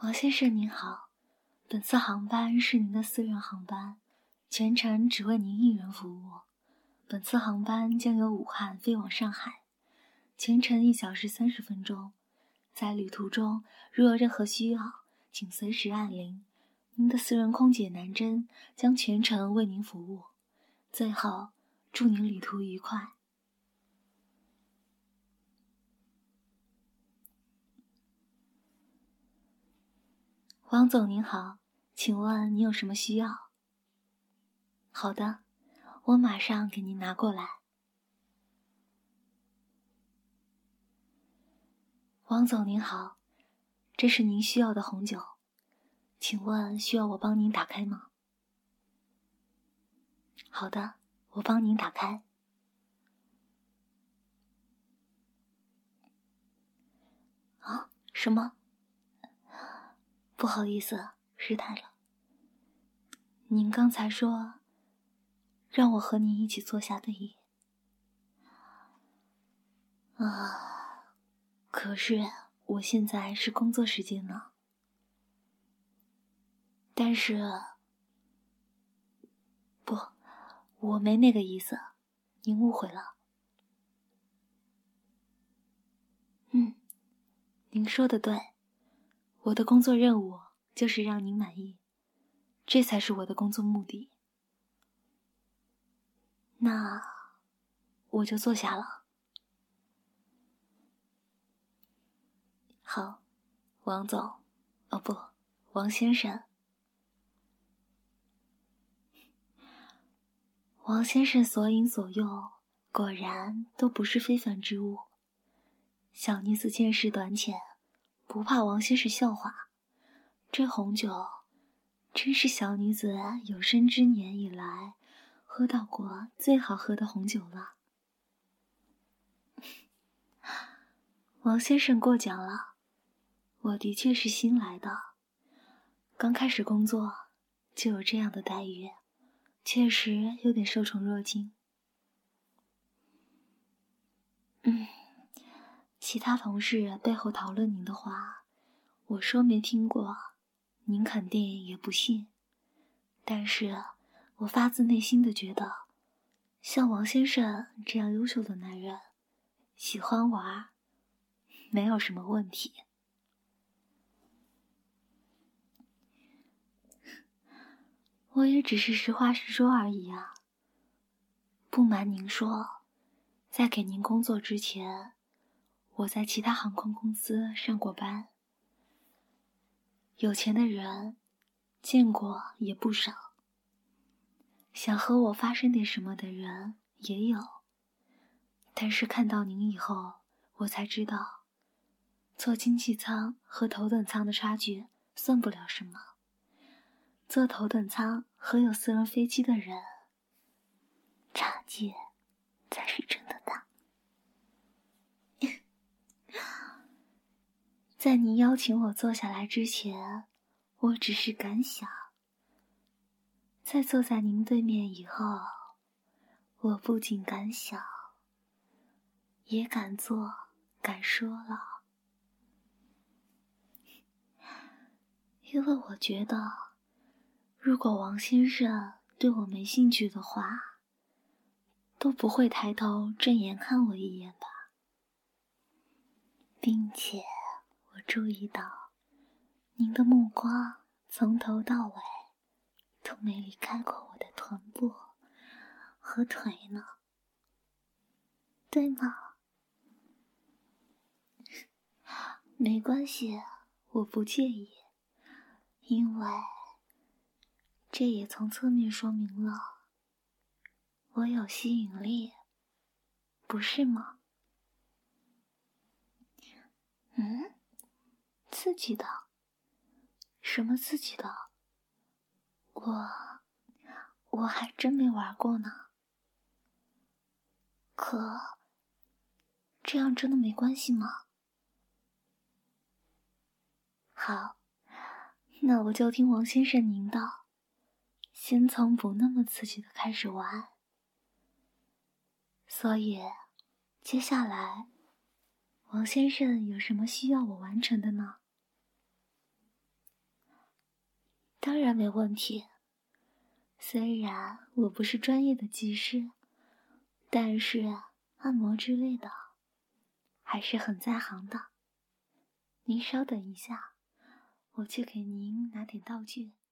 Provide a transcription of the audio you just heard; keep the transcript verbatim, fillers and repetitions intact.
王先生您好，本次航班是您的私人航班，全程只为您一人服务。本次航班将由武汉飞往上海，全程一小时三十分钟。在旅途中，如有任何需要，请随时按铃。您的私人空姐南珍将全程为您服务。最后，祝您旅途愉快。王总您好，请问你有什么需要？好的，我马上给您拿过来。王总您好，这是您需要的红酒，请问需要我帮您打开吗？好的，我帮您打开。啊，什么？不好意思，失态了。您刚才说让我和您一起坐下对饮。啊，可是我现在是工作时间呢。但是，不，我没那个意思，您误会了。嗯，您说的对，我的工作任务就是让您满意，这才是我的工作目的。那我就坐下了。好，王总，哦不，王先生。王先生所饮所用，果然都不是非凡之物。小女子见识短浅，不怕王先生笑话。这红酒，真是小女子有生之年以来喝到过最好喝的红酒了。王先生过奖了，我的确是新来的，刚开始工作就有这样的待遇，确实有点受宠若惊。嗯，其他同事背后讨论您的话，我说没听过，您肯定也不信。但是我发自内心的觉得，像王先生这样优秀的男人，喜欢玩，没有什么问题。我也只是实话实说而已啊。不瞒您说，在给您工作之前，我在其他航空公司上过班。有钱的人见过也不少，想和我发生点什么的人也有。但是看到您以后，我才知道，坐经济舱和头等舱的差距算不了什么。坐头等舱和有私人飞机的人，差距才是真的大。在您邀请我坐下来之前，我只是敢想。在坐在您对面以后，我不仅敢想，也敢做，敢说了。因为我觉得，如果王先生对我没兴趣的话，都不会抬头正眼看我一眼吧。并且我注意到，您的目光从头到尾都没离开过我的臀部和腿呢，对吗？没关系，我不介意，因为这也从侧面说明了我有吸引力，不是吗？嗯，刺激的？什么刺激的？我我还真没玩过呢。可这样真的没关系吗？好，那我就听王先生您的，先从不那么刺激的开始玩。所以，接下来，王先生有什么需要我完成的呢？ 当然没问题。虽然我不是专业的技师，但是按摩之类的还是很在行的。您稍等一下，我去给您拿点道具。